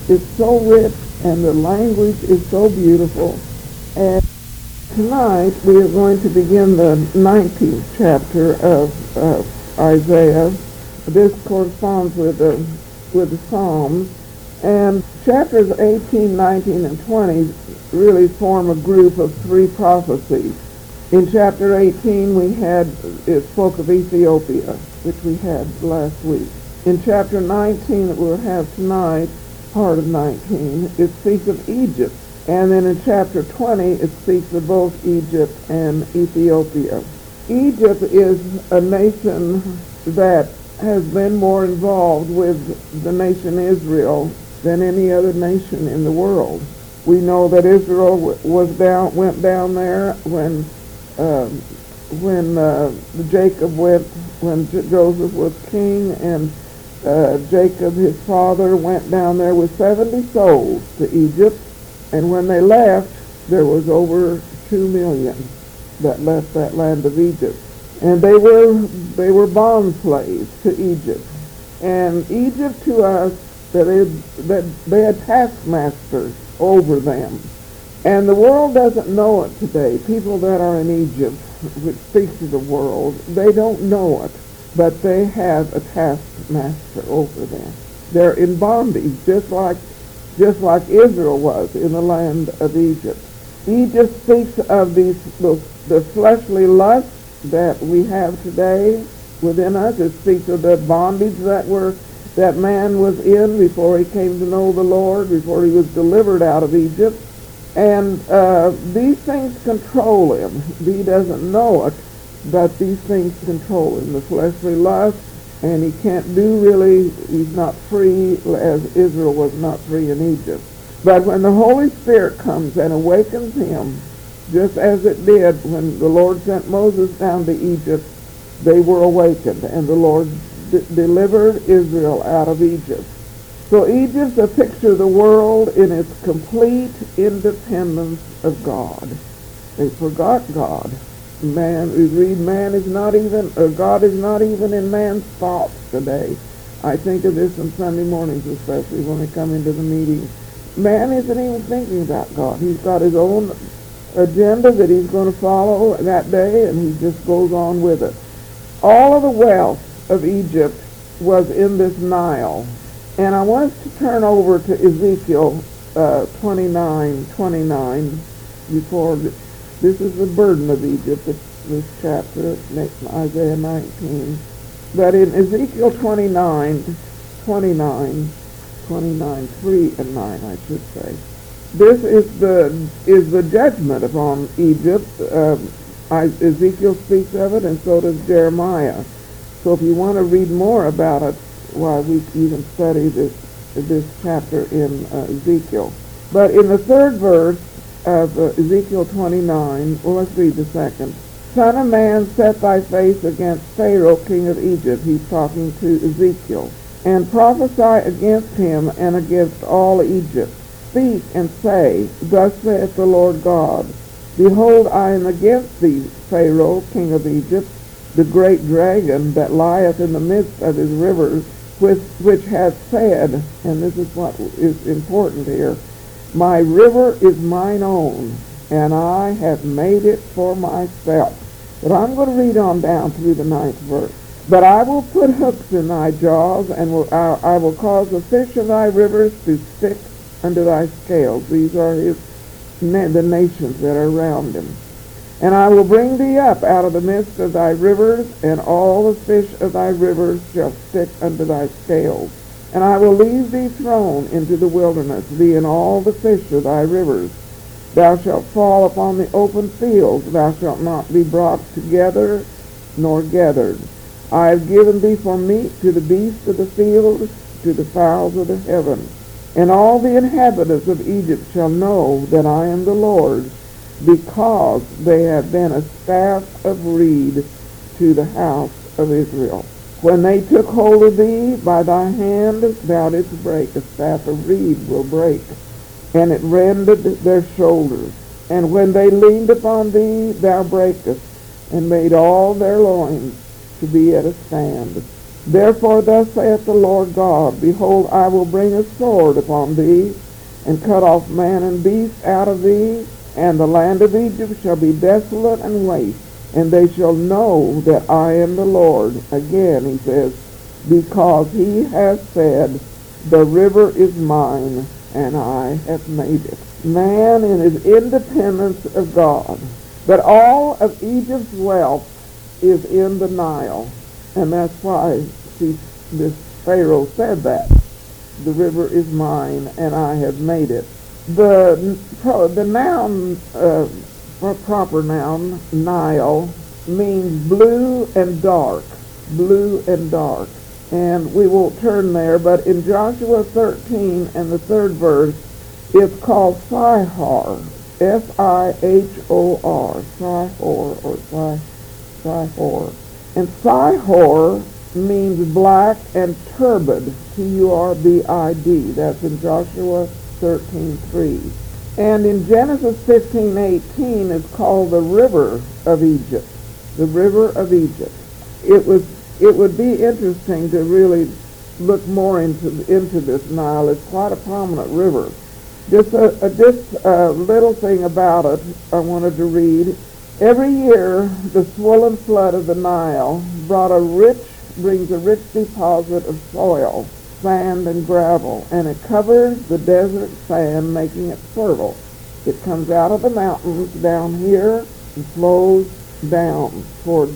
It's so rich, and the language is so beautiful. And tonight we are going to begin the 19th chapter of Isaiah. This corresponds with the Psalms. And chapters 18, 19, and 20 really form a group of three prophecies. In chapter 18 it spoke of Ethiopia, which we had last week. In chapter 19 that we'll have tonight, part of 19, it speaks of Egypt. And then in chapter 20, it speaks of both Egypt and Ethiopia. Egypt is a nation that has been more involved with the nation Israel than any other nation in the world. We know that Israel went down there when Joseph was king, and Jacob, his father, went down there with 70 souls to Egypt. And when they left, there was over 2 million that left that land of Egypt. And they were bond slaves to Egypt. And Egypt to us, that they had taskmasters over them. And the world doesn't know it today. People that are in Egypt, which speaks to the world, they don't know it. But they have a taskmaster over them. They're in bondage, just like Israel was in the land of Egypt. Egypt speaks of the fleshly lust that we have today within us. It speaks of the bondage that man was in before he came to know the Lord, before he was delivered out of Egypt. And these things control him. He doesn't know it, but these things control him. The fleshly lust, and he can't he's not free as Israel was not free in Egypt. But when the Holy Spirit comes and awakens him, just as it did when the Lord sent Moses down to Egypt, they were awakened, and the Lord delivered Israel out of Egypt. So Egypt's a picture of the world in its complete independence of God. They forgot God. God is not even in man's thoughts today. I think of this on Sunday mornings, especially when we come into the meeting. Man isn't even thinking about God. He's got his own agenda that he's going to follow that day, and he just goes on with it. All of the wealth of Egypt was in this Nile. And I want us to turn over to Ezekiel 29:29 before. This is the burden of Egypt, this chapter, Isaiah 19. But in Ezekiel 29:3 and 9, I should say, this is the judgment upon Egypt. Ezekiel speaks of it, and so does Jeremiah. So if you want to read more about it, you can study this chapter in Ezekiel. But in the third verse of Ezekiel 29, let's read the second. Son of man, set thy face against Pharaoh, king of Egypt. He's talking to Ezekiel. And prophesy against him and against all Egypt. Speak and say, Thus saith the Lord God, Behold, I am against thee, Pharaoh, king of Egypt, the great dragon that lieth in the midst of his rivers, which hath said, and this is what is important here, My river is mine own, and I have made it for myself. But I'm going to read on down through the 9th verse. But I will put hooks in thy jaws, and I will cause the fish of thy rivers to stick unto thy scales. These are the nations that are around him. And I will bring thee up out of the midst of thy rivers, and all the fish of thy rivers shall stick unto thy scales. And I will leave thee thrown into the wilderness, thee and all the fish of thy rivers. Thou shalt fall upon the open fields, thou shalt not be brought together nor gathered. I have given thee for meat to the beasts of the field, to the fowls of the heaven. And all the inhabitants of Egypt shall know that I am the Lord, because they have been a staff of reed to the house of Israel. When they took hold of thee by thy hand, thou didst break. A staff of reed will break, and it rended their shoulders. And when they leaned upon thee, thou breakest, and made all their loins to be at a stand. Therefore thus saith the Lord God, Behold, I will bring a sword upon thee, and cut off man and beast out of thee, and the land of Egypt shall be desolate and waste, and they shall know that I am the Lord. Again he says, because he has said, the river is mine, and I have made it. Man in his independence of God. But all of Egypt's wealth is in the Nile. And that's why this Pharaoh said that. The river is mine, and I have made it. The noun, proper noun, Nile, means blue and dark. Blue and dark. And we won't turn there, but in Joshua 13 and the 3rd verse, it's called Sihor. S-I-H-O-R. Sihor or Sihor. And Sihor means black and turbid. T-U-R-B-I-D. That's in Joshua 13:3. And in Genesis 15:18, it's called the River of Egypt. The River of Egypt. It would be interesting to really look more into this Nile. It's quite a prominent river. Just a little thing about it I wanted to read. Every year, the swollen flood of the Nile brings a rich deposit of soil, sand and gravel, and it covers the desert sand, making it fertile. It comes out of the mountains down here and flows down toward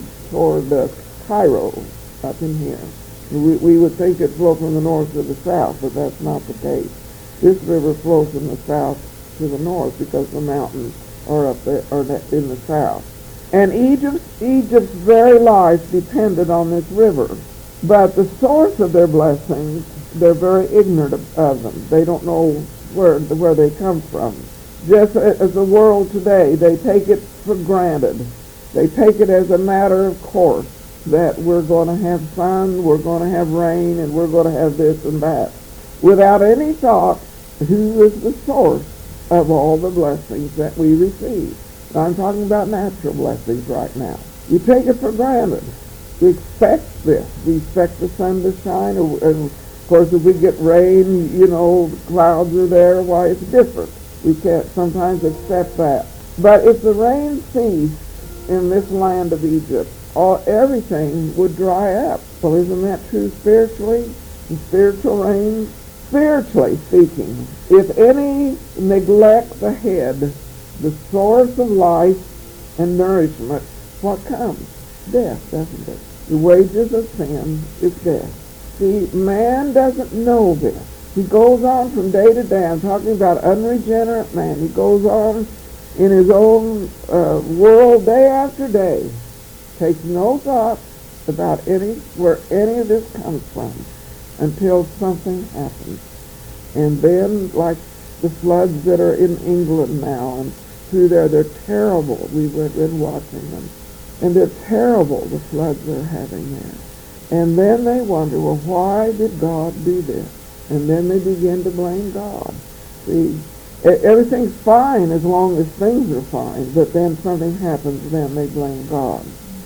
Cairo, up in here. We would think it flows from the north to the south, but that's not the case. This river flows from the south to the north because the mountains are up there, or in the south. And Egypt's very life depended on this river. But the source of their blessings, they're very ignorant of them. They don't know where they come from. Just as the world today, they take it for granted. They take it as a matter of course that we're going to have sun, we're going to have rain, and we're going to have this and that, without any thought who is the source of all the blessings that we receive. Now, I'm talking about natural blessings right now. You take it for granted. We expect this. We expect the sun to shine, and of course if we get rain, the clouds are there, why, it's different. We can't sometimes accept that. But if the rain ceased in this land of Egypt, everything would dry up. Well, isn't that true spiritually? The spiritual rain? Spiritually speaking, if any neglect the head, the source of life and nourishment, what comes? Death, doesn't it? The wages of sin is death. See, man doesn't know this. He goes on from day to day. I'm talking about unregenerate man. He goes on in his own world day after day. Takes no thought about where any of this comes from until something happens. And then, like the floods that are in England now and through there, they're terrible. We've been watching them. And they're terrible, the floods they're having there. And then they wonder, well, why did God do this? And then they begin to blame God. See, everything's fine as long as things are fine, but then something happens, then they blame God.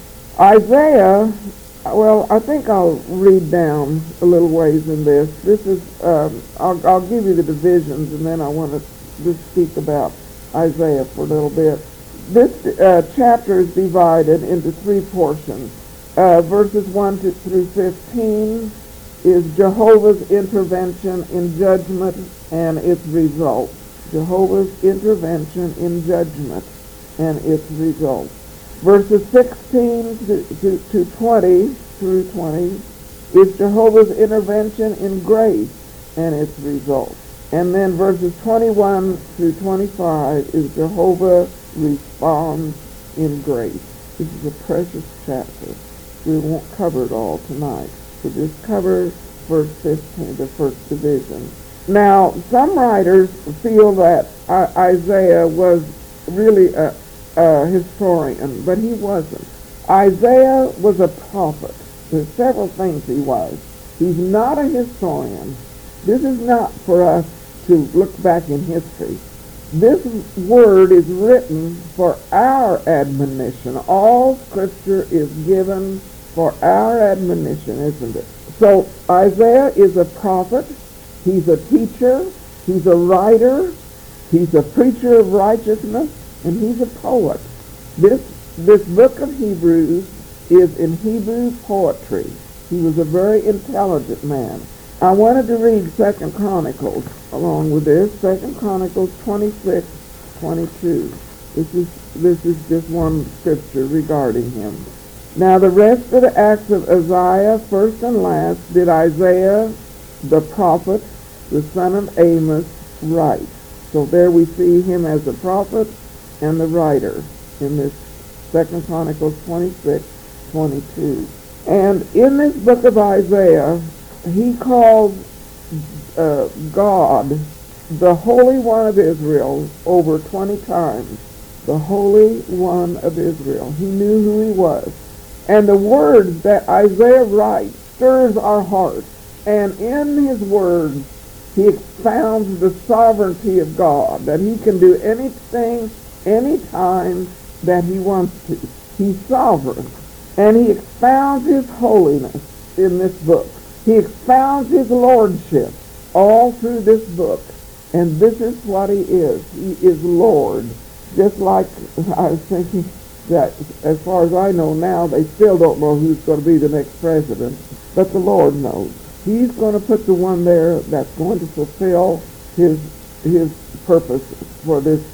Isaiah, well, I think I'll read down a little ways in this. This is, I'll give you the divisions, and then I want to just speak about Isaiah for a little bit. This chapter is divided into 3 portions. Verses 1 through 15 is Jehovah's intervention in judgment and its results. Jehovah's intervention in judgment and its results. Verses 16 to 20 through 20 is Jehovah's intervention in grace and its results. And then verses 21 through 25 is Jehovah responds in grace. This is a precious chapter. We won't cover it all tonight. So just cover verse 15, the first division. Now, some writers feel that Isaiah was really a historian, but he wasn't. Isaiah was a prophet. There's several things he was. He's not a historian. This is not for us to look back in history. This word is written for our admonition. All Scripture is given for our admonition, isn't it? So Isaiah is a prophet, he's a teacher, he's a writer, he's a preacher of righteousness, and he's a poet. This book of Hebrews is in Hebrew poetry. He was a very intelligent man. I wanted to read 2 Chronicles along with this. 2 Chronicles 26:22. This is just one scripture regarding him. Now the rest of the acts of Uzziah, first and last, did Isaiah the prophet, the son of Amos, write. So there we see him as the prophet and the writer in this 2 Chronicles 26:22. And in this book of Isaiah, he calls God the Holy One of Israel over 20 times. The Holy One of Israel. He knew who he was. And the words that Isaiah writes stirs our hearts. And in his words, he expounds the sovereignty of God, that he can do anything, anytime that he wants to. He's sovereign. And he expounds his holiness in this book. He expounds his lordship all through this book. And this is what he is. He is Lord. Just like I was thinking that as far as I know now, they still don't know who's going to be the next president. But the Lord knows. He's going to put the one there that's going to fulfill his purpose for this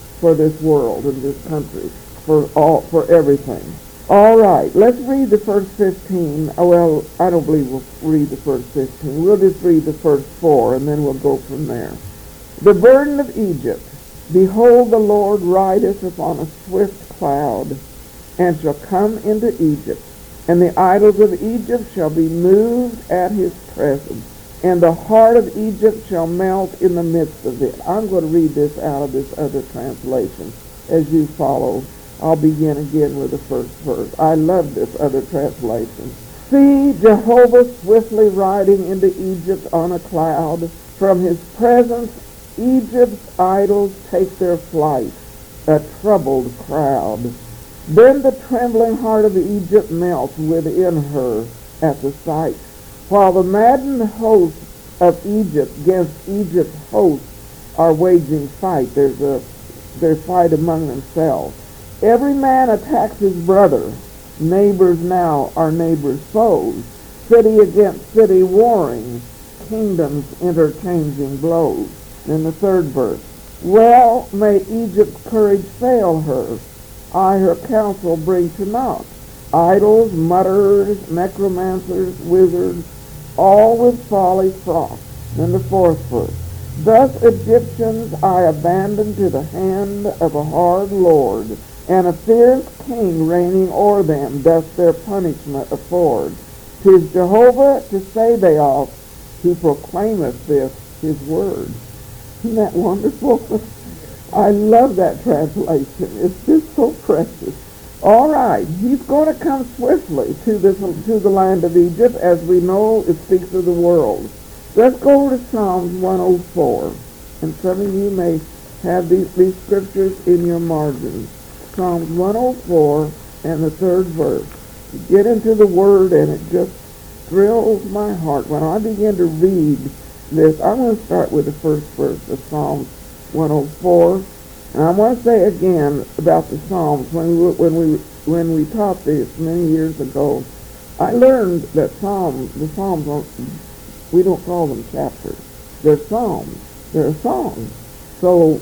world and this country, for everything. All right, let's read the first 15. Well, I don't believe we'll read the first 15. We'll just read the first 4, and then we'll go from there. The burden of Egypt. Behold, the Lord rideth upon a swift cloud, and shall come into Egypt. And the idols of Egypt shall be moved at his presence, and the heart of Egypt shall melt in the midst of it. I'm going to read this out of this other translation as you follow. I'll begin again with the first verse. I love this other translation. See Jehovah swiftly riding into Egypt on a cloud. From his presence Egypt's idols take their flight, a troubled crowd. Then the trembling heart of Egypt melts within her at the sight, while the maddened hosts of Egypt against Egypt's hosts are waging fight. Their fight among themselves. Every man attacks his brother. Neighbors now are neighbors' foes. City against city warring. Kingdoms interchanging blows. In the third verse. Well, may Egypt's courage fail her. I her counsel bring to naught. Idols, mutterers, necromancers, wizards, all with folly fraught. In the fourth verse. Thus Egyptians I abandon to the hand of a hard lord, and a fierce king reigning o'er them doth their punishment afford. 'Tis Jehovah to Sabaoth who proclaimeth this his word. Isn't that wonderful? I love that translation. It's just so precious. All right, he's going to come swiftly to the land of Egypt. As we know, it speaks of the world. Let's go to Psalms 104. And some of you may have these scriptures in your margins. Psalms 104 and the third verse. You get into the Word and it just thrills my heart. When I begin to read this, I'm going to start with the first verse of Psalms 104. And I want to say again about the Psalms. When we taught this many years ago, I learned that the Psalms, we don't call them chapters. They're Psalms. They're songs. So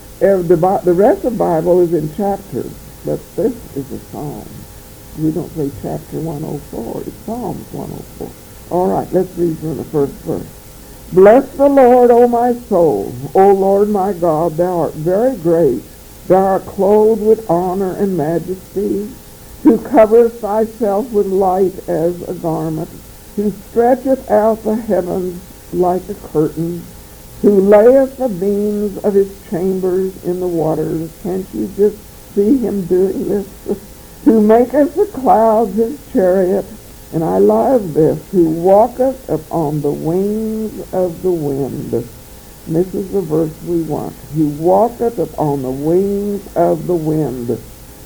the rest of the Bible is in chapters, but this is a psalm. We don't say chapter 104. It's Psalms 104. All right, let's read from the first verse. Bless the Lord, O my soul. O Lord my God, thou art very great. Thou art clothed with honor and majesty, who coverest thyself with light as a garment, who stretcheth out the heavens like a curtain, who layeth the beams of his chambers in the waters. Can't you just see him doing this? Who maketh the clouds his chariot, and I love this, who walketh upon the wings of the wind. And this is the verse we want. Who walketh upon the wings of the wind.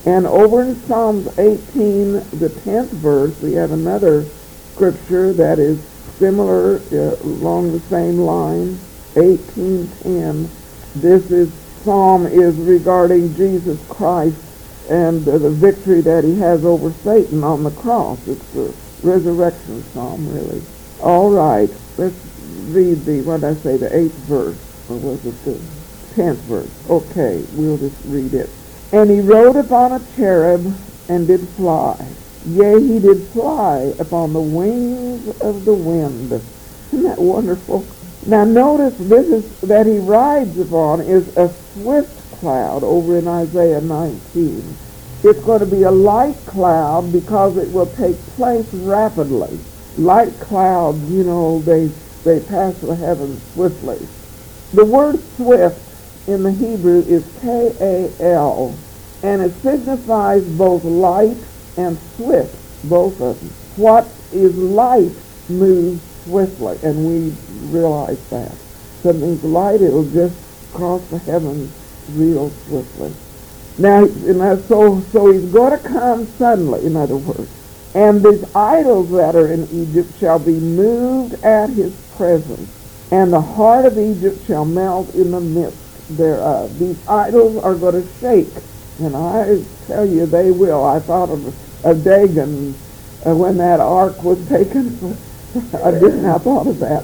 And over in Psalms 18, the 10th verse, we have another scripture that is similar along the same line. 18:10. This psalm is regarding Jesus Christ and the victory that he has over Satan on the cross. It's the resurrection psalm, really. All right, let's read the 8th verse, or was it the 10th verse? Okay, we'll just read it. And he rode upon a cherub and did fly. Yea, he did fly upon the wings of the wind. Isn't that wonderful? Now notice that he rides upon is a swift cloud over in Isaiah 19. It's going to be a light cloud because it will take place rapidly. Light clouds, they pass the heavens swiftly. The word swift in the Hebrew is K-A-L, and it signifies both light and swift, both of them. What is light moves swiftly, and we realize that. Something's light, it'll just cross the heavens real swiftly. Now, so he's going to come suddenly, in other words. And these idols that are in Egypt shall be moved at his presence, and the heart of Egypt shall melt in the midst thereof. These idols are going to shake, and I tell you they will. I thought of Dagon when that ark was taken. I didn't have thought of that,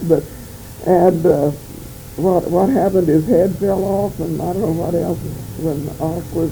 what happened? His head fell off, and I don't know what else. When the ark was,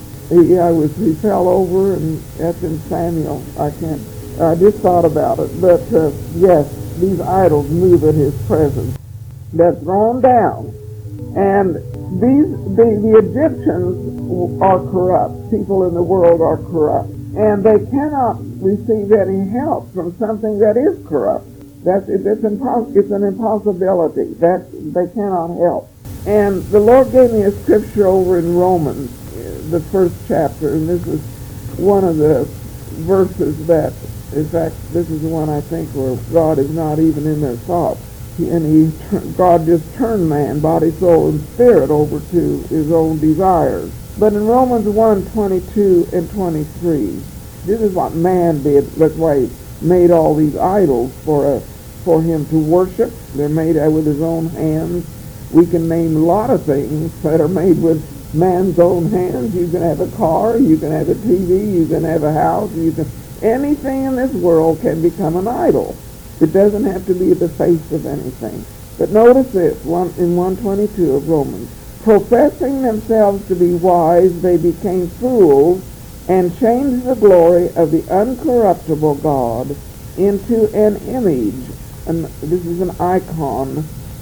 he fell over, and that's in Samuel. I just thought about it, but yes, these idols move at his presence. They're thrown down, and the Egyptians are corrupt. People in the world are corrupt, and they cannot receive any help from something that is corrupt. It's an impossibility. That they cannot help. And the Lord gave me a scripture over in Romans, the 1st chapter, and this is one of the verses that, in fact, this is the one I think where God is not even in their thoughts. God just turned man, body, soul, and spirit over to his own desires. But in Romans 1:22 and 23, this is what man did. That's why he made all these idols for him to worship. They're made with his own hands. We can name a lot of things that are made with man's own hands. You can have a car, you can have a TV, you can have a house, anything in this world can become an idol. It doesn't have to be the face of anything. But notice this, in 1:22 of Romans. Professing themselves to be wise, they became fools and changed the glory of the uncorruptible God into an image. And this is an icon.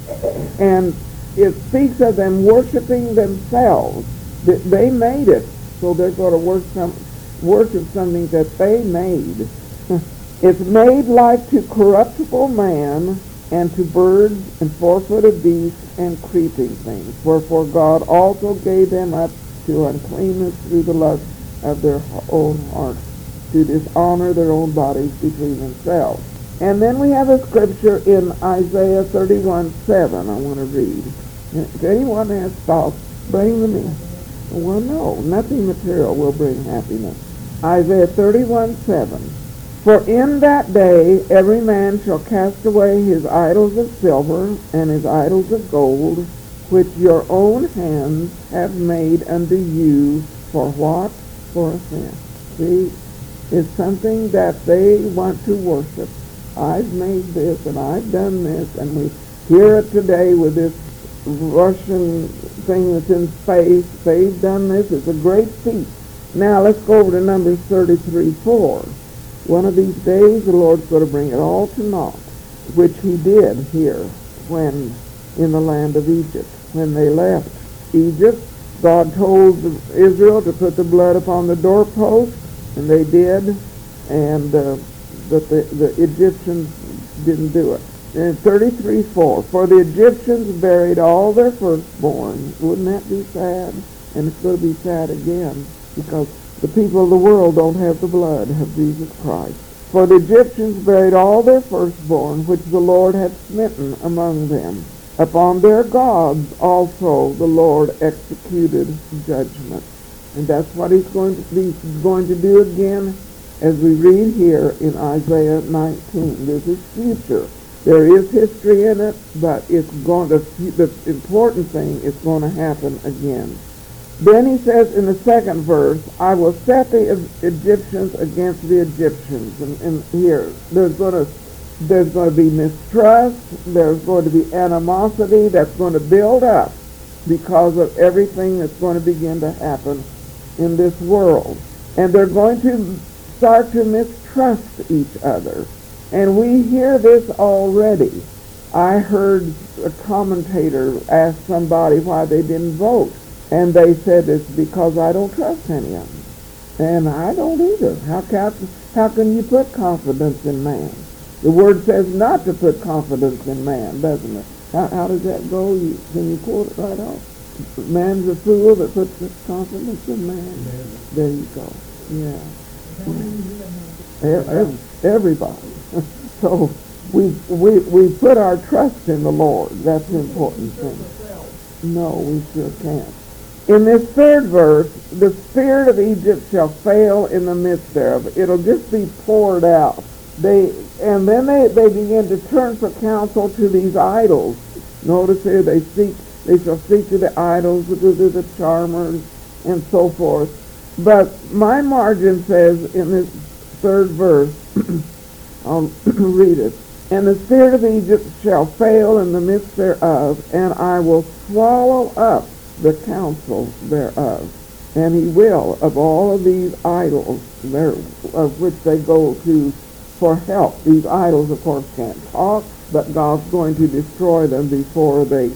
And it speaks of them worshiping themselves. They made it, so they're going to worship something that they made. It's made like to corruptible man, and to birds and four-footed beasts and creeping things. Wherefore God also gave them up to uncleanness through the lust of their own hearts, to dishonor their own bodies between themselves. And then we have a scripture in Isaiah 31:7 I want to read. If anyone has thoughts, bring them in. Well, no, nothing material will bring happiness. Isaiah 31:7. For in that day every man shall cast away his idols of silver and his idols of gold, which your own hands have made unto you for what? For a sin. See, it's something that they want to worship. I've made this and I've done this, and we hear it today with this Russian thing that's in space. They've done this. It's a great feat. Now let's go over to Numbers 33:4. One of these days the Lord's going to bring it all to naught, which he did here when in the land of Egypt. When they left Egypt, God told Israel to put the blood upon the doorpost, and they did, and but the Egyptians didn't do it. And 33:4, for the Egyptians buried all their firstborn. Wouldn't that be sad? And it's going to be sad again, because the people of the world don't have the blood of Jesus Christ. For the Egyptians buried all their firstborn, which the Lord had smitten among them. Upon their gods also the Lord executed judgment. And that's what he's going to do again as we read here in Isaiah 19. This is future. There is history in it, but the important thing is going to happen again. Then he says in the second verse, I will set the Egyptians against the Egyptians. And here, there's going to be mistrust, there's going to be animosity that's going to build up because of everything that's going to begin to happen in this world. And they're going to start to mistrust each other. And we hear this already. I heard a commentator ask somebody why they didn't vote. And they said it's because I don't trust any of them. And I don't either. How can you put confidence in man? The word says not to put confidence in man, doesn't it? How does that go? Can you quote it right off? Man's a fool that puts his confidence in man. There you go. Yeah. Everybody. So we put our trust in the Lord. That's the important thing. No, we sure can't. In this third verse, the spirit of Egypt shall fail in the midst thereof. It'll just be poured out. Then they begin to turn for counsel to these idols. Notice here they shall seek to the idols, to the charmers, and so forth. But my margin says in this third verse, I'll read it. And the spirit of Egypt shall fail in the midst thereof, and I will swallow up the counsel thereof. And he will, of all of these idols of which they go to for help. These idols, of course, can't talk, but God's going to destroy them before they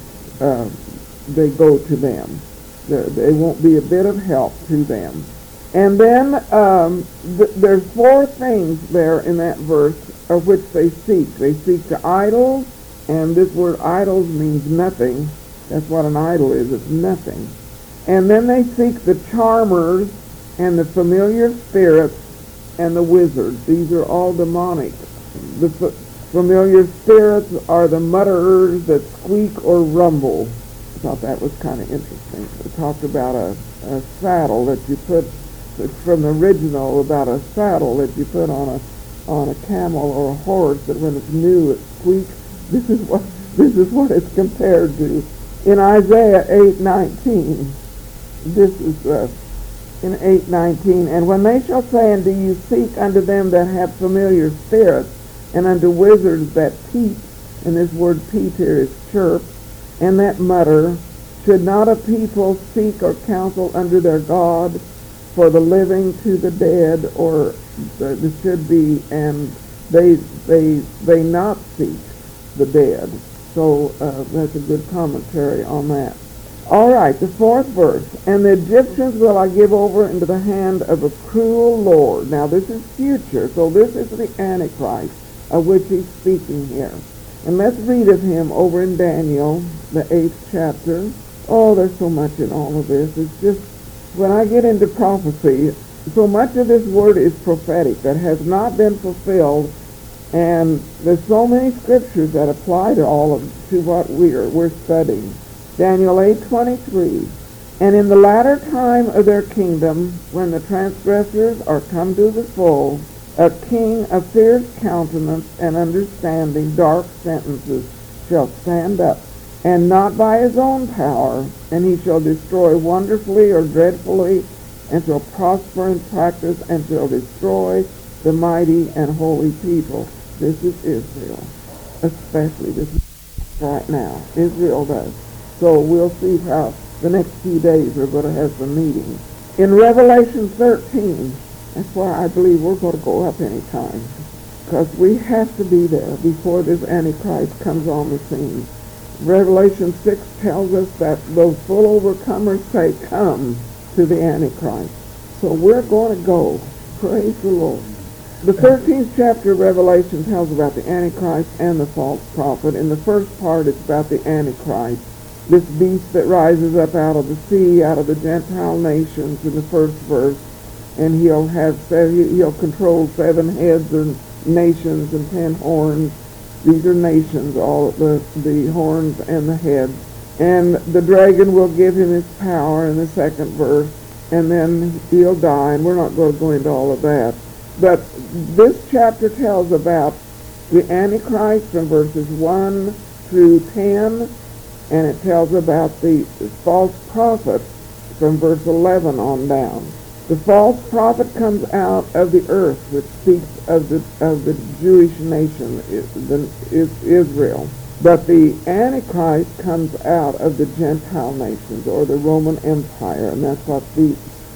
go to them. They won't be a bit of help to them. And then there's four things there in that verse of which they seek. They seek the idols, and this word idols means nothing. That's what an idol is. It's nothing. And then they seek the charmers and the familiar spirits and the wizards. These are all demonic. The familiar spirits are the mutterers that squeak or rumble. I thought that was kind of interesting. It talked about a saddle that you put, from the original, about a saddle that you put on a camel or a horse, that when it's new it squeaks. This is what it's compared to. In Isaiah 8:19, this is in 8:19, and when they shall say unto you, seek unto them that have familiar spirits, and unto wizards that peep, and this word peep here is chirp, and that mutter, should not a people seek or counsel unto their God, for the living to the dead, or it should be, and they not seek the dead. So that's a good commentary on that. All right, the fourth verse. And the Egyptians will I give over into the hand of a cruel Lord. Now this is future, so this is the Antichrist of which he's speaking here. And let's read of him over in Daniel, the 8th chapter. Oh, there's so much in all of this. It's just, when I get into prophecy, so much of this word is prophetic that has not been fulfilled. And there's so many scriptures that apply to what we're studying. Daniel 8:23. And in the latter time of their kingdom, when the transgressors are come to the full, a king of fierce countenance and understanding dark sentences shall stand up, and not by his own power, and he shall destroy wonderfully or dreadfully, and shall prosper in practice, and shall destroy the mighty and holy people. This is Israel, especially this right now. Israel does. So we'll see how the next few days we're going to have some meetings. In Revelation 13, that's why I believe we're going to go up any time, because we have to be there before this Antichrist comes on the scene. Revelation 6 tells us that those full overcomers say, come to the Antichrist. So we're going to go. Praise the Lord. The 13th chapter of Revelation tells about the Antichrist and the false prophet. In the first part, it's about the Antichrist, this beast that rises up out of the sea, out of the Gentile nations, in the first verse, and he'll control 7 heads and nations and 10 horns. These are nations, all the horns and the heads. And the dragon will give him his power in the second verse. and then he'll die, and we're not going to go into all of that. But this chapter tells about the Antichrist from verses 1 through 10, and it tells about the false prophet from verse 11 on down. The false prophet comes out of the earth, which speaks of the Jewish nation, is Israel. But the Antichrist comes out of the Gentile nations, or the Roman Empire, and that's what the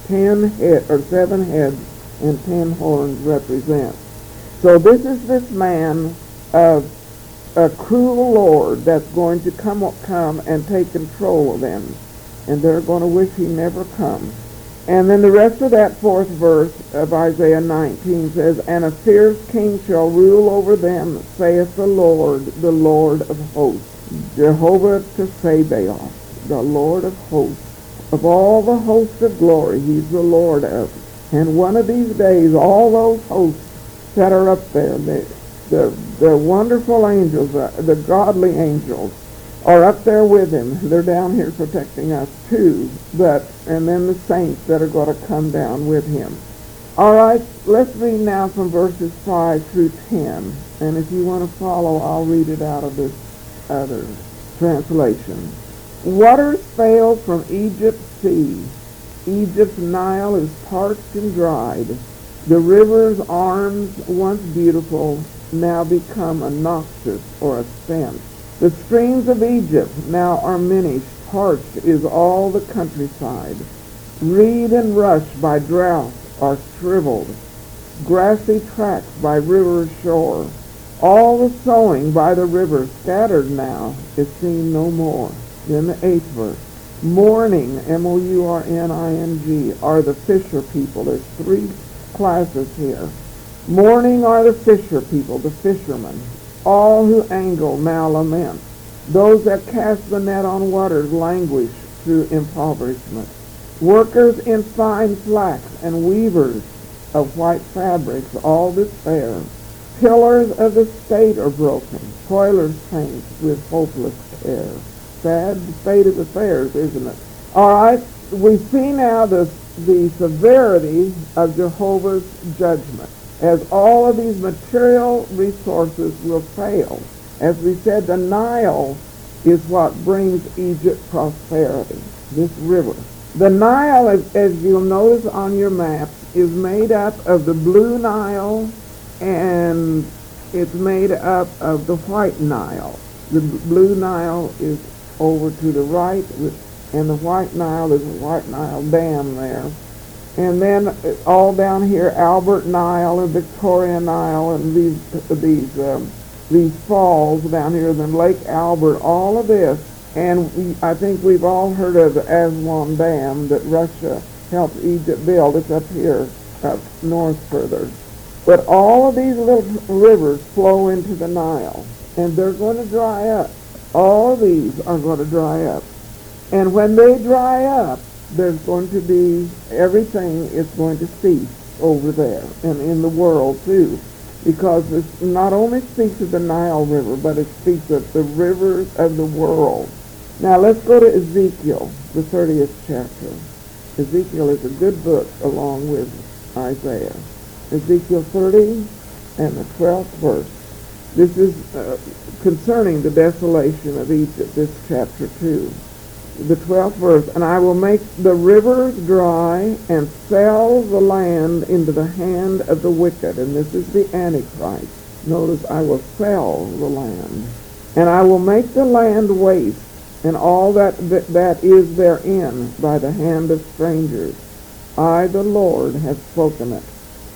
7 heads and 10 horns represent. So this is this man of a cruel Lord that's going to come and take control of them, and they're going to wish he never come. And then the rest of that 4th verse of Isaiah 19 says, "And a fierce king shall rule over them, saith the Lord of hosts." Jehovah Sabaoth, the Lord of hosts. Of all the hosts of glory, he's the Lord of. And one of these days, all those hosts that are up there, the wonderful angels, the godly angels, are up there with him. They're down here protecting us too. And then the saints that are going to come down with him. All right, let's read now from verses 5 through 10. And if you want to follow, I'll read it out of this other translation. Waters fail from Egypt's sea. Egypt's Nile is parched and dried. The river's arms, once beautiful, now become a noxious or a stench. The streams of Egypt now are minished, parched is all the countryside. Reed and rush by drought are shriveled, grassy tracts by river's shore. All the sowing by the river scattered now is seen no more. Then the 8th verse. Mourning, M-O-U-R-N-I-N-G, are the fisher people. There's 3 classes here. Mourning are the fisher people, the fishermen. All who angle now lament. Those that cast the net on waters languish through impoverishment. Workers in fine flax and weavers of white fabrics all despair. Pillars of the state are broken. Toilers faint with hopeless care. Sad state of affairs, isn't it? All right, we see now the severity of Jehovah's judgment, as all of these material resources will fail. As we said, the Nile is what brings Egypt prosperity, this river. The Nile, as you'll notice on your maps, is made up of the Blue Nile, and it's made up of the White Nile. The Blue Nile is over to the right, and the White Nile is a White Nile Dam there. And then all down here, Albert Nile and Victoria Nile, and these falls down here, then Lake Albert, all of this. And I think we've all heard of the Aswan Dam that Russia helped Egypt build. It's up here, up north further. But all of these little rivers flow into the Nile, and they're going to dry up. All of these are going to dry up. And when they dry up, there's going to be, everything is going to cease over there and in the world too. Because this not only speaks of the Nile River, but it speaks of the rivers of the world. Now let's go to Ezekiel, the 30th chapter. Ezekiel is a good book along with Isaiah. Ezekiel 30 and the 12th verse. This is concerning the desolation of Egypt, this chapter 2. The 12th verse, "And I will make the rivers dry and sell the land into the hand of the wicked." And this is the Antichrist. Notice, I will sell the land. "And I will make the land waste, and all that is therein by the hand of strangers. I, the Lord, have spoken it."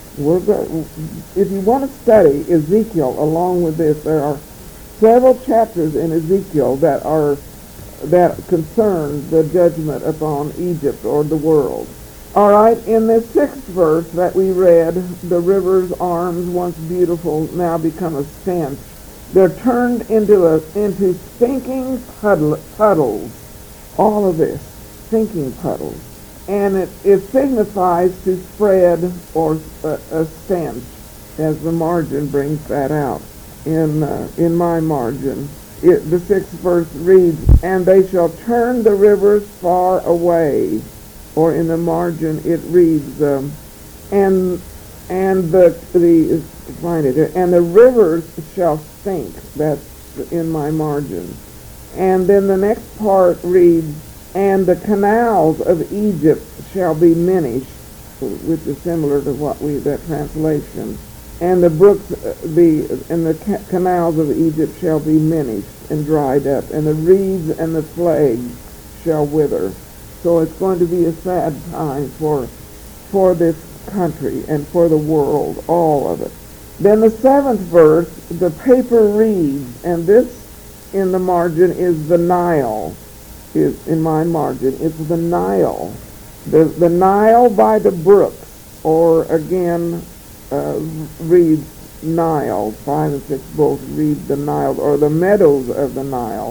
If you want to study Ezekiel along with this, there are several chapters in Ezekiel that concern the judgment upon Egypt or the world. All right, in the 6th verse that we read, the river's arms, once beautiful, now become a stench. They're turned into stinking puddles. All of this, stinking puddles. And it signifies to spread or a stench, as the margin brings that out in my margin. The 6th verse reads, "And they shall turn the rivers far away, or in the margin it reads, and the find it, and the rivers shall stink. That's in my margin. And then the next part reads, and the canals of Egypt shall be minished, which is similar to that translation. And the brooks, canals of Egypt shall be minished and dried up, and the reeds and the flags shall wither. So it's going to be a sad time for this country and for the world, all of it. Then the 7th verse, the paper reads, and this in the margin is the Nile, is in my margin. It's the Nile. The Nile by the brooks, or again, reads Nile. 5 and 6 both read the Nile, or the meadows of the Nile.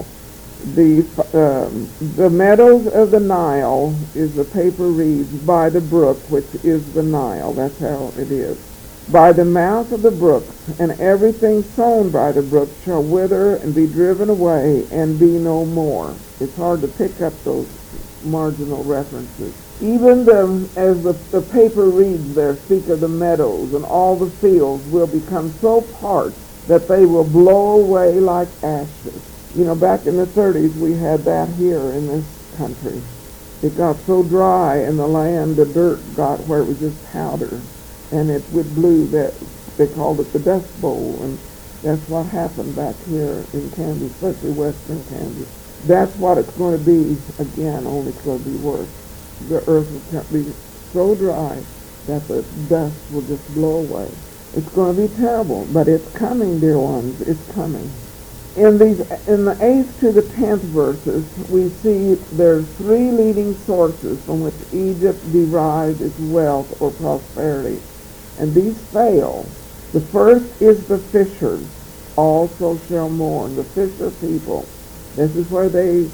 The meadows of the Nile is the paper reads by the brook, which is the Nile. That's how it is. By the mouth of the brooks, and everything sown by the brook shall wither and be driven away and be no more. It's hard to pick up those marginal references. Even as the paper reads there, speak of the meadows, and all the fields will become so parched that they will blow away like ashes. You know, back in the 30s, we had that here in this country. It got so dry in the land, the dirt got where it was just powder, and it would blew that, they called it the Dust Bowl, and that's what happened back here in Kansas, especially western Kansas. That's what it's going to be again, only it's going to be worse. The earth will be so dry that the dust will just blow away. It's going to be terrible, but it's coming, dear ones. It's coming. In the 8th to the 10th verses, we see there's 3 leading sources from which Egypt derived its wealth or prosperity, and these fail. The first is the fishers, also shall mourn. The fisher people. This is where they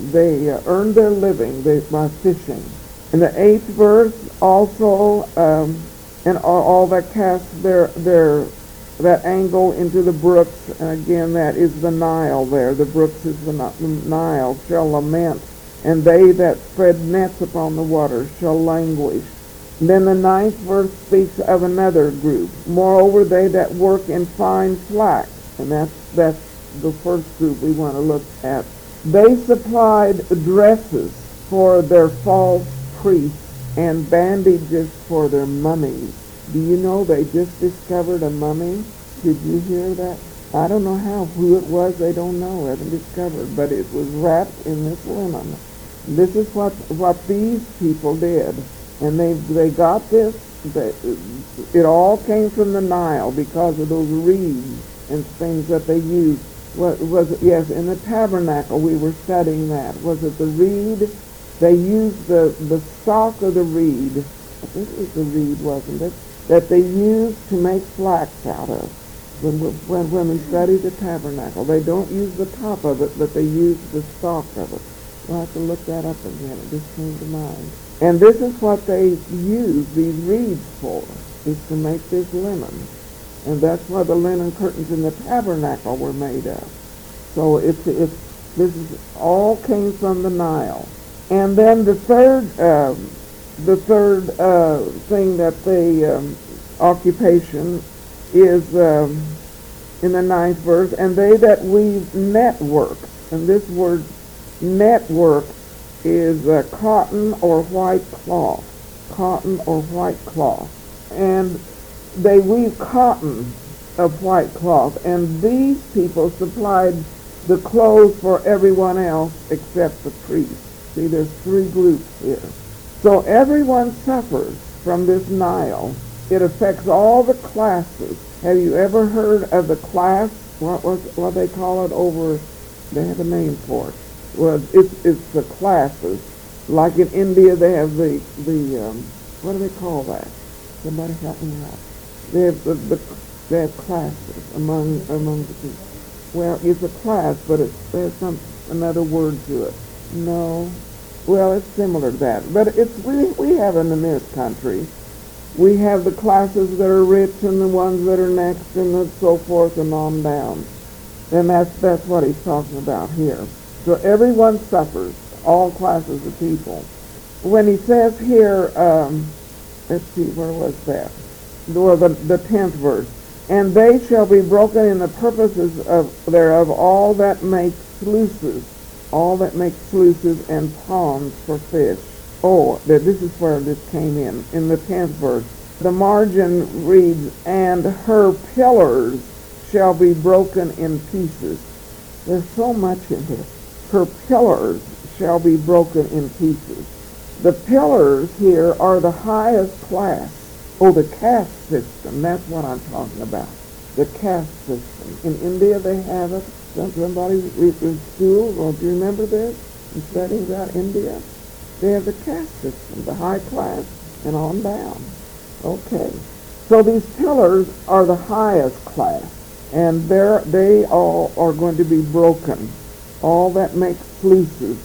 earn their living by fishing. In the 8th verse, also, and all that cast that angle into the brooks, and again that is the Nile there. The brooks is the Nile, shall lament, and they that spread nets upon the waters shall languish. And then the 9th verse speaks of another group. Moreover, they that work in fine flax, and that's the first group we want to look at. They supplied dresses for their false priests and bandages for their mummies. Do you know they just discovered a mummy? Did you hear that? I don't know who it was, they don't know, haven't discovered, but it was wrapped in this linen. This is what these people did. And they got this, it all came from the Nile because of those reeds and things that they used. Was it, yes, in the tabernacle we were studying that. Was it the reed? They used the stalk of the reed, I think it was the reed, wasn't it, that they used to make flax out of. When women study the tabernacle, they don't use the top of it, but they use the stalk of it. We'll have to look that up again. It just came to mind. And this is what they use these reeds for, is to make this linen. And that's why the linen curtains in the tabernacle were made of. So this is all came from the Nile. And then the third thing that they occupation is in the 9th verse, and they that weave network. And this word network is cotton or white cloth. Cotton or white cloth. And they weave cotton of white cloth. And these people supplied the clothes for everyone else except the priests. See, there's 3 groups here. So everyone suffers from this Nile. It affects all the classes. Have you ever heard of the class? What they call it over? They have a name for it. Well, it's the classes. Like in India, they have the what do they call that? Somebody help me out. They have classes among the people. Well, it's a class, but there's another word to it. No. Well, it's similar to that. But we have it in this country. We have the classes that are rich and the ones that are next and so forth and on down. And that's what he's talking about here. So everyone suffers, all classes of people. when he says here, let's see, where was that? Well, the 10th verse. And they shall be broken in the purposes thereof, all that make sluices and ponds for fish. Oh, this is where this came in the 10th verse. The margin reads, and her pillars shall be broken in pieces. There's so much in this. Her pillars shall be broken in pieces. The pillars here are the highest class. Oh, the caste system, that's what I'm talking about. The caste system. In India they have it. Somebody in school, well, do you remember this? In studying about India? They have the caste system, the high class, and on down. Okay. So these pillars are the highest class, and they all are going to be broken. All that makes sluices,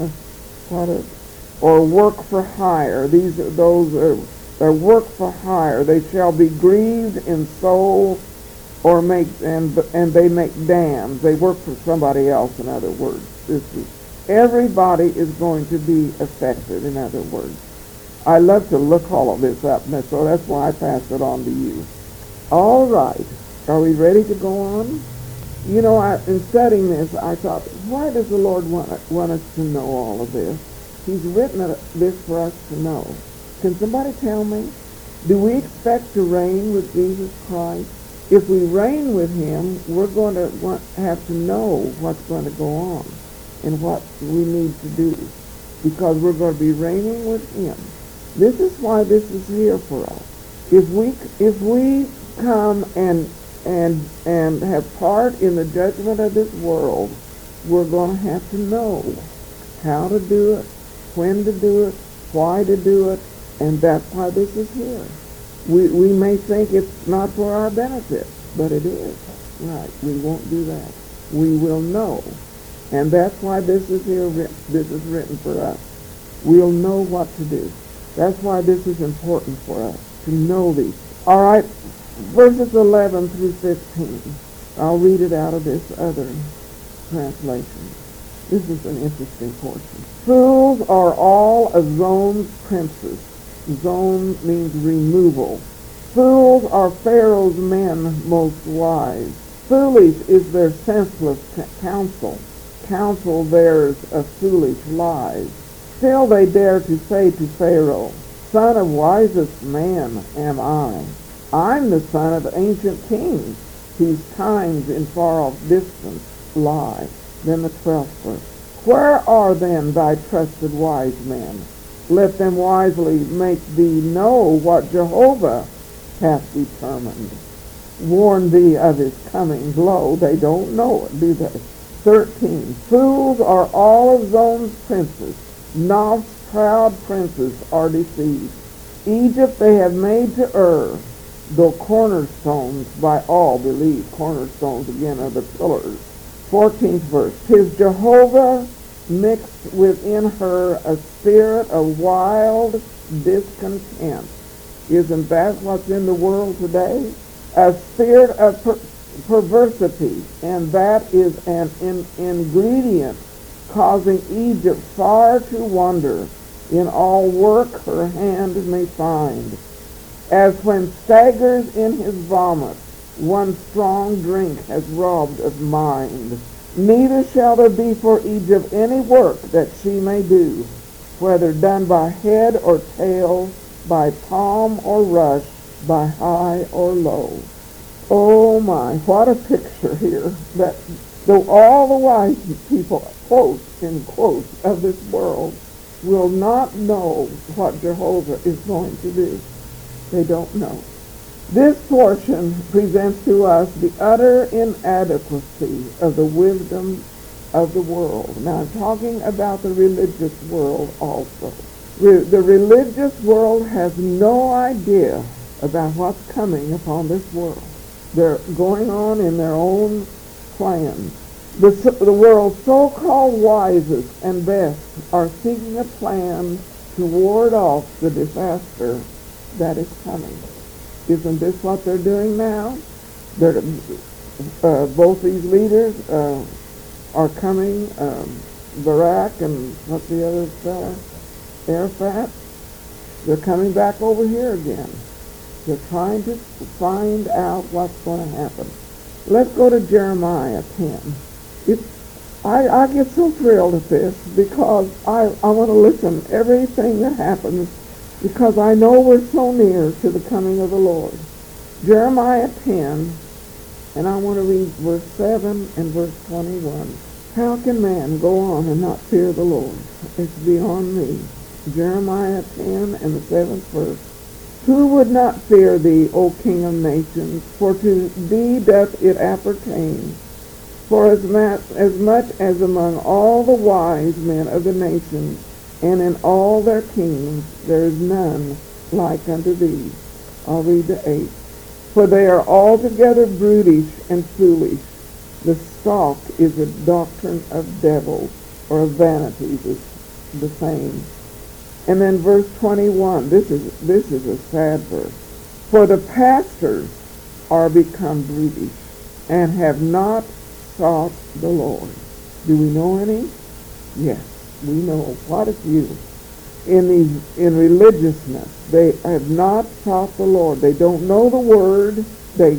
or work for hire. Those are work for hire. They shall be grieved in soul, or and they make dams. They work for somebody else. In other words, everybody is going to be affected. In other words, I love to look all of this up, and so that's why I pass it on to you. All right, are we ready to go on? You know, in studying this, I thought, why does the Lord want us to know all of this? He's written this for us to know. Can somebody tell me? Do we expect to reign with Jesus Christ? If we reign with him, we're going to have to know what's going to go on and what we need to do, because we're going to be reigning with him. This is why this is here for us. If we come and have part in the judgment of this world, we're going to have to know how to do it, when to do it, why to do it, and that's why this is here. We may think it's not for our benefit, but it is. Right, we won't do that. We will know. And that's why this is here. This is written for us. We'll know what to do. That's why this is important for us, to know these. All right, verses 11 through 15. I'll read it out of this other translation. This is an interesting portion. Fools are all of Zone's princes. Zone means removal. Fools are Pharaoh's men most wise. Foolish is their senseless counsel. Counsel theirs of foolish lies. Still they dare to say to Pharaoh, son of wisest man am I. I'm the son of ancient kings, whose times in far-off distance lie. Then the 12th verse. Where are then thy trusted wise men? Let them wisely make thee know what Jehovah hath determined. Warn thee of his coming blow. They don't know it, do they? 13. Fools are all of Zone's princes. Noph's proud princes are deceived. Egypt they have made to err, though cornerstones by all believe. Cornerstones again are the pillars. 14th verse. 'Tis Jehovah mixed within her a spirit of wild discontent. Isn't that what's in the world today? A spirit of perversity, and that is an ingredient causing Egypt far to wander. In all work her hand may find. As when staggers in his vomit, one strong drink has robbed of mind. Neither shall there be for Egypt any work that she may do, whether done by head or tail, by palm or rush, by high or low. Oh my, what a picture here, that though all the wise people, quote, in quotes, of this world will not know what Jehovah is going to do. They don't know. This portion presents to us the utter inadequacy of the wisdom of the world. Now I'm talking about the religious world also. The religious world has no idea about what's coming upon this world. They're going on in their own plans. The world's so-called wisest and best are seeking a plan to ward off the disaster that is coming. Isn't this what they're doing now? Both these leaders are coming, Barak and what's the other fellow? Arafat, they're coming back over here again. They're trying to find out what's going to happen. Let's go to Jeremiah 10. I get so thrilled at this because I want to listen to everything that happens because I know we're so near to the coming of the Lord. Jeremiah 10, and I want to read verse 7 and verse 21. How can man go on and not fear the Lord? It's beyond me. Jeremiah 10 and the 7th verse. Who would not fear thee, O King of nations? For to thee doth it appertain. For as much as among all the wise men of the nations, and in all their kingdoms, there is none like unto thee. I'll read the 8th. For they are altogether brutish and foolish. The stalk is a doctrine of devils, or of vanities, is the same. And then verse 21, this is a sad verse. For the pastors are become brutish, and have not sought the Lord. Do we know any? Yes, we know quite a few. In religiousness, they have not sought the Lord. They don't know the word. They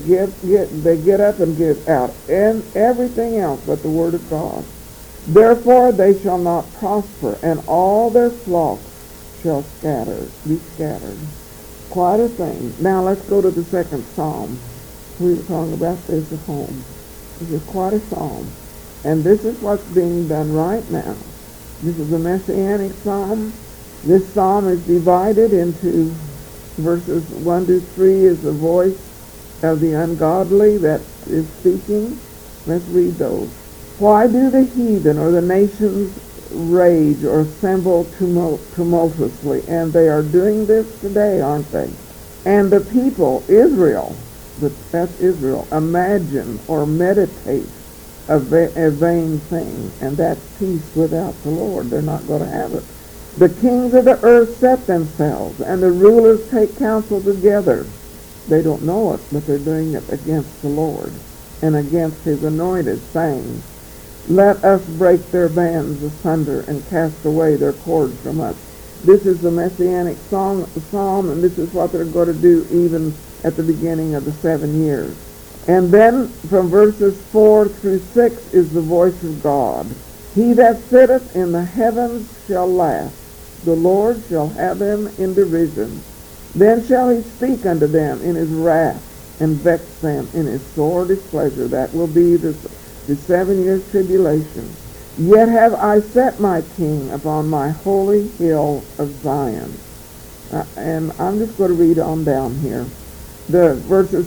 get up and get out and everything else but the word of God. Therefore they shall not prosper, and all their flocks shall be scattered. Quite a thing. Now let's go to the second psalm. We were talking about this at home. This is quite a psalm. And this is what's being done right now. This is a messianic psalm. This psalm is divided into verses 1 to 3 is the voice of the ungodly that is speaking. Let's read those. Why do the heathen or the nations rage or assemble tumultuously? And they are doing this today, aren't they? And the people, Israel, that's Israel, imagine or meditate a vain thing, and that's peace without the Lord. They're not going to have it. The kings of the earth set themselves, and the rulers take counsel together. They don't know it, but they're doing it against the Lord and against his anointed, saying, let us break their bands asunder and cast away their cords from us. This is the Messianic psalm, and this is what they're going to do even at the beginning of the 7 years. And then from verses 4 through 6 is the voice of God. He that sitteth in the heavens shall laugh. The Lord shall have them in derision. Then shall he speak unto them in his wrath, and vex them in his sore displeasure. That will be the 7 years tribulation. Yet have I set my king upon my holy hill of Zion. And I'm just going to read on down here. The verses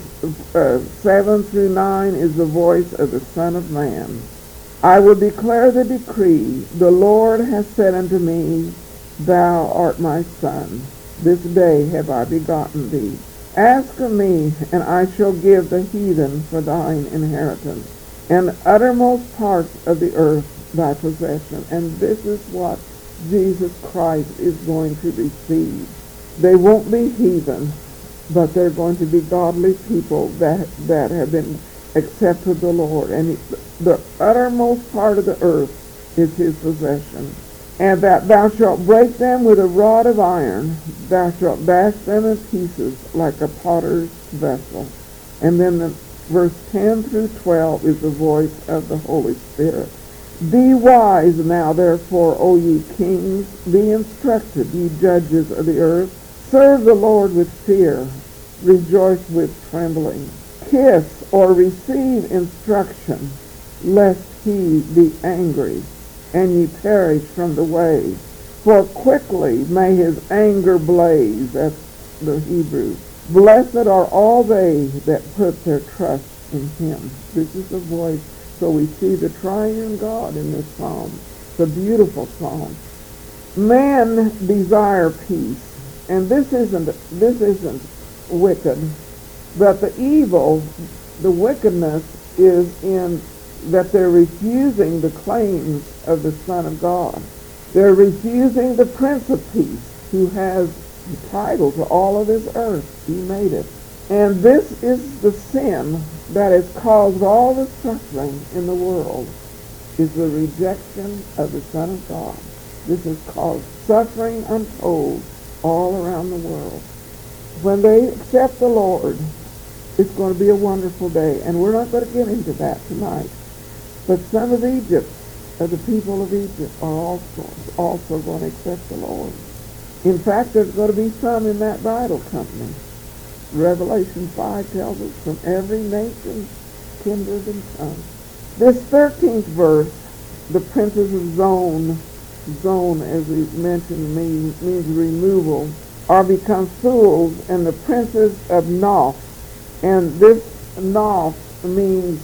7 through 9 is the voice of the Son of Man. I will declare the decree. The Lord hath said unto me, thou art my son. This day have I begotten thee. Ask of me, and I shall give the heathen for thine inheritance, and the uttermost parts of the earth thy possession. And this is what Jesus Christ is going to receive. They won't be heathen, but they're going to be godly people that have been accepted the Lord. And the uttermost part of the earth is his possession. And that thou shalt break them with a rod of iron, thou shalt dash them in pieces like a potter's vessel. And then the verse 10 through 12 is the voice of the Holy Spirit. Be wise now, therefore, O ye kings, be instructed, ye judges of the earth. Serve the Lord with fear, rejoice with trembling. Kiss or receive instruction, lest he be angry, and ye perish from the way. For quickly may his anger blaze. That's the Hebrew. Blessed are all they that put their trust in him. This is the voice. So we see the triune God in this psalm. It's a beautiful psalm. Men desire peace, and this isn't wicked, but the evil, the wickedness is in that they're refusing the claims of the Son of God. They're refusing the Prince of Peace, who has the title to all of this earth. He made it. And this is the sin that has caused all the suffering in the world, is the rejection of the Son of God. This has caused suffering untold all around the world. When they accept the Lord, it's going to be a wonderful day. And we're not going to get into that tonight. But some of Egypt, the people of Egypt, are also going to accept the Lord. In fact, there's going to be some in that bridal company. Revelation 5 tells us from every nation, kindred, and tongue. This 13th verse, the princes of Zon, as we mentioned, means removal, are become fools, and the princes of Noph. And this Noph means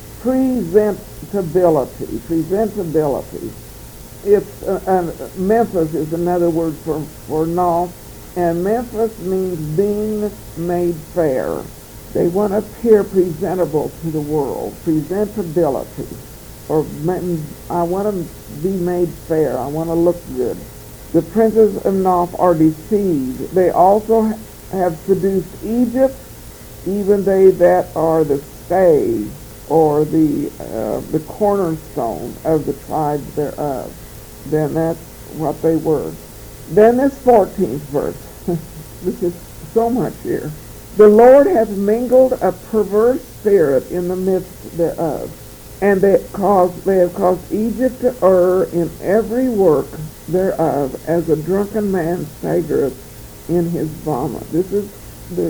presentability. It's Memphis is another word for Noph, and Memphis means being made fair. They want to appear presentable to the world, presentability, or I want to be made fair. I want to look good. The princes of Noph are deceived. They also have seduced Egypt, even they that are the stay or the cornerstone of the tribes thereof. Then that's what they were. Then this 14th verse. This is so much here. The Lord hath mingled a perverse spirit in the midst thereof, and they have caused Egypt to err in every work thereof, as a drunken man staggereth in his vomit. This is the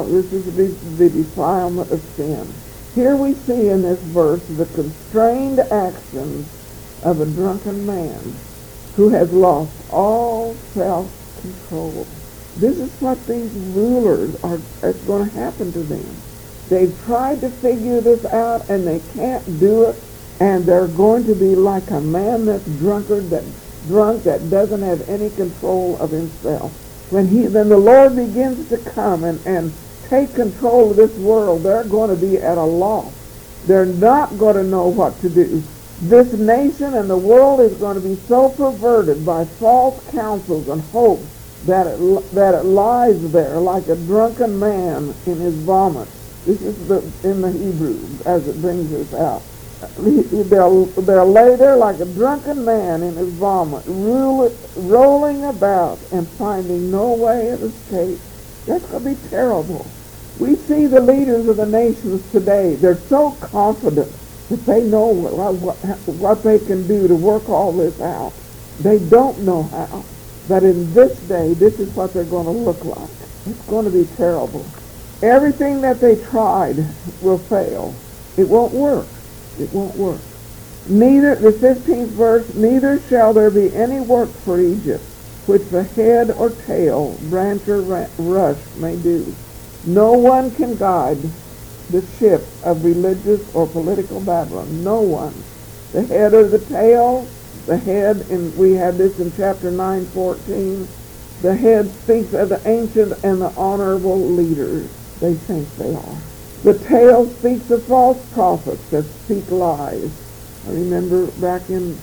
defilement of sin. Here we see in this verse the constrained actions of a drunken man who has lost all self-control. This is what these rulers are going to happen to them. They've tried to figure this out and they can't do it, and they're going to be like a man that's drunk that doesn't have any control of himself. Then the Lord begins to come and take control of this world, they're going to be at a loss. They're not going to know what to do. This nation and the world is going to be so perverted by false counsels and hopes that it lies there like a drunken man in his vomit. This is in the Hebrew as it brings this out. They'll lay there like a drunken man in his vomit, rolling about and finding no way of escape. That's going to be terrible. We see the leaders of the nations today. They're so confident that they know what they can do to work all this out. They don't know how. But in this day, this is what they're going to look like. It's going to be terrible. Everything that they tried will fail. It won't work. It won't work. Neither, the 15th verse, neither shall there be any work for Egypt, which the head or tail, branch or rush may do. No one can guide the ship of religious or political Babylon. No one. The head or the tail, the head, and we had this in chapter 9:14, the head speaks of the ancient and the honorable leaders. They think they are. The tail speaks of false prophets that speak lies. I remember back in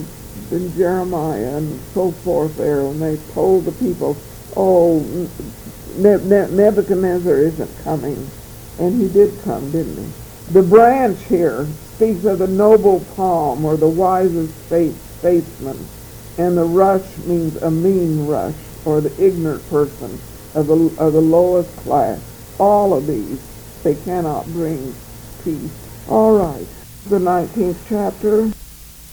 Jeremiah and so forth there, when they told the people, oh, Nebuchadnezzar isn't coming. And he did come, didn't he? The branch here speaks of the noble palm or the wisest statesman. And the rush means a mean rush or the ignorant person of the lowest class. All of these, they cannot bring peace. All right, the 19th chapter.